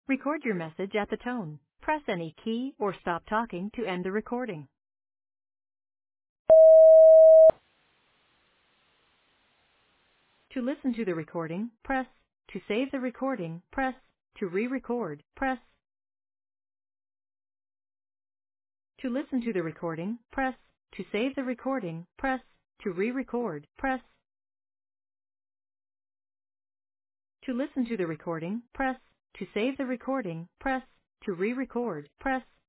Record your message at the tone. Press any key or stop talking to end the recording. To listen to the recording, press. To save the recording, press. To re-record, press. To listen to the recording, press. To save the recording, press. To re-record, press. To listen to the recording, press. To save the recording, press. To re-record, press.